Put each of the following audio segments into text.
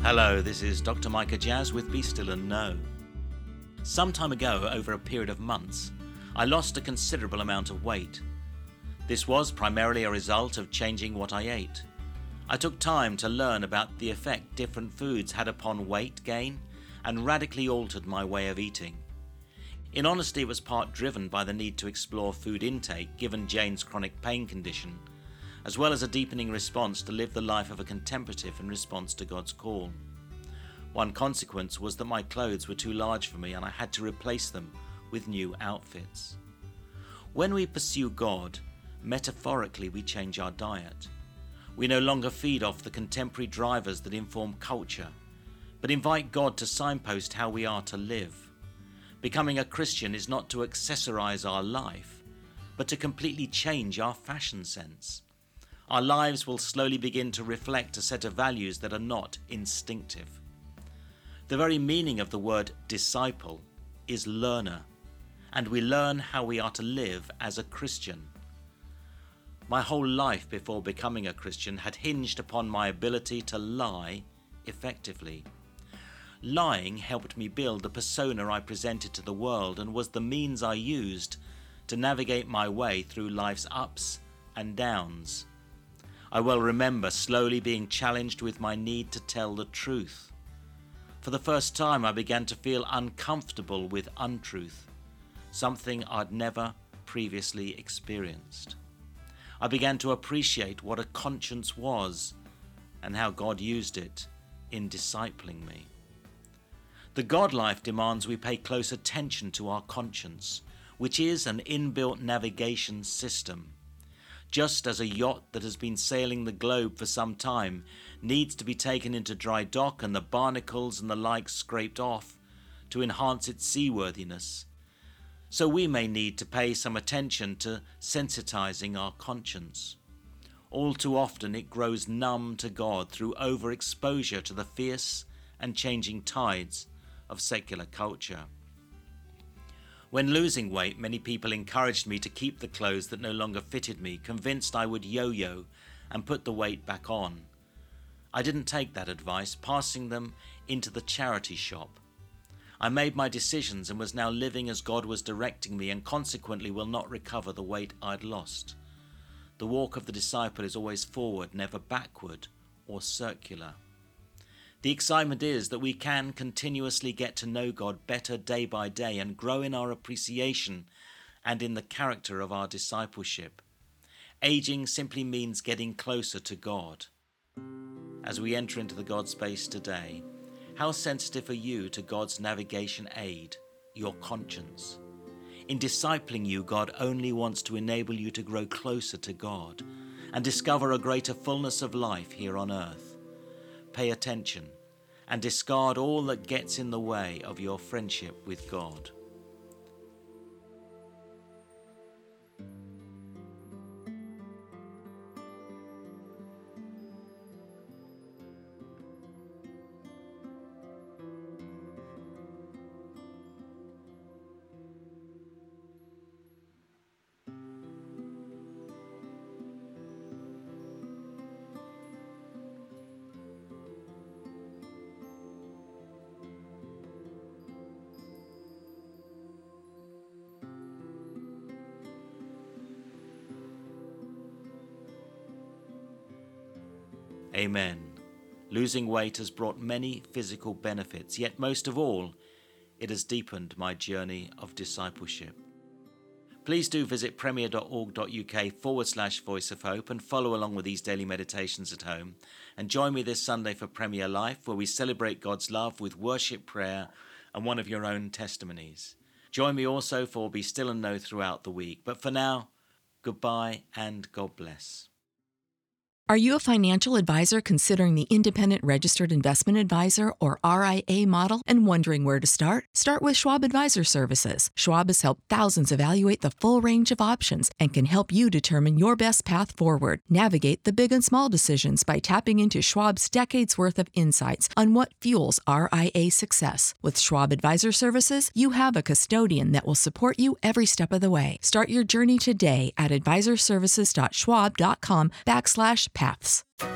Hello, this is Dr. Micah Jazz with Be Still and Know. Some time ago, over a period of months, I lost a considerable amount of weight. This was primarily a result of changing what I ate. I took time to learn about the effect different foods had upon weight gain and radically altered my way of eating. In honesty, it was part driven by the need to explore food intake given Jane's chronic pain condition, as well as a deepening response to live the life of a contemplative in response to God's call. One consequence was that my clothes were too large for me and I had to replace them with new outfits. When we pursue God, metaphorically we change our diet. We no longer feed off the contemporary drivers that inform culture, but invite God to signpost how we are to live. Becoming a Christian is not to accessorize our life, but to completely change our fashion sense. Our lives will slowly begin to reflect a set of values that are not instinctive. The very meaning of the word disciple is learner, and we learn how we are to live as a Christian. My whole life before becoming a Christian had hinged upon my ability to lie effectively. Lying helped me build the persona I presented to the world and was the means I used to navigate my way through life's ups and downs. I well remember slowly being challenged with my need to tell the truth. For the first time, I began to feel uncomfortable with untruth, something I'd never previously experienced. I began to appreciate what a conscience was and how God used it in discipling me. The God life demands we pay close attention to our conscience, which is an inbuilt navigation system. Just as a yacht that has been sailing the globe for some time needs to be taken into dry dock and the barnacles and the like scraped off to enhance its seaworthiness, so we may need to pay some attention to sensitizing our conscience. All too often it grows numb to God through overexposure to the fierce and changing tides of secular culture. When losing weight, many people encouraged me to keep the clothes that no longer fitted me, convinced I would yo-yo and put the weight back on. I didn't take that advice, passing them into the charity shop. I made my decisions and was now living as God was directing me, and consequently will not recover the weight I'd lost. The walk of the disciple is always forward, never backward or circular. The excitement is that we can continuously get to know God better day by day and grow in our appreciation and in the character of our discipleship. Aging simply means getting closer to God. As we enter into the God space today, how sensitive are you to God's navigation aid, your conscience? In discipling you, God only wants to enable you to grow closer to God and discover a greater fullness of life here on earth. Pay attention and discard all that gets in the way of your friendship with God. Amen. Losing weight has brought many physical benefits, yet most of all, it has deepened my journey of discipleship. Please do visit premier.org.uk/Voice of Hope and follow along with these daily meditations at home. And join me this Sunday for Premier Life, where we celebrate God's love with worship, prayer, and one of your own testimonies. Join me also for Be Still and Know throughout the week. But for now, goodbye and God bless. Are you a financial advisor considering the Independent Registered Investment Advisor, or RIA model, and wondering where to start? Start with Schwab Advisor Services. Schwab has helped thousands evaluate the full range of options and can help you determine your best path forward. Navigate the big and small decisions by tapping into Schwab's decades worth of insights on what fuels RIA success. With Schwab Advisor Services, you have a custodian that will support you every step of the way. Start your journey today at advisorservices.schwab.com/paths.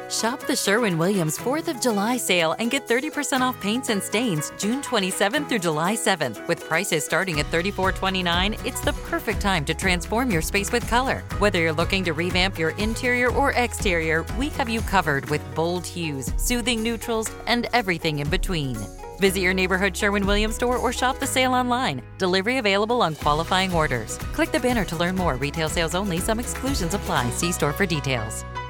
Shop the Sherwin-Williams 4th of July sale and get 30% off paints and stains June 27th through July 7th. With prices starting at $34.29, it's the perfect time to transform your space with color. Whether you're looking to revamp your interior or exterior, we have you covered with bold hues, soothing neutrals, and everything in between. Visit your neighborhood Sherwin-Williams store or shop the sale online. Delivery available on qualifying orders. Click the banner to learn more. Retail sales only. Some exclusions apply. See store for details.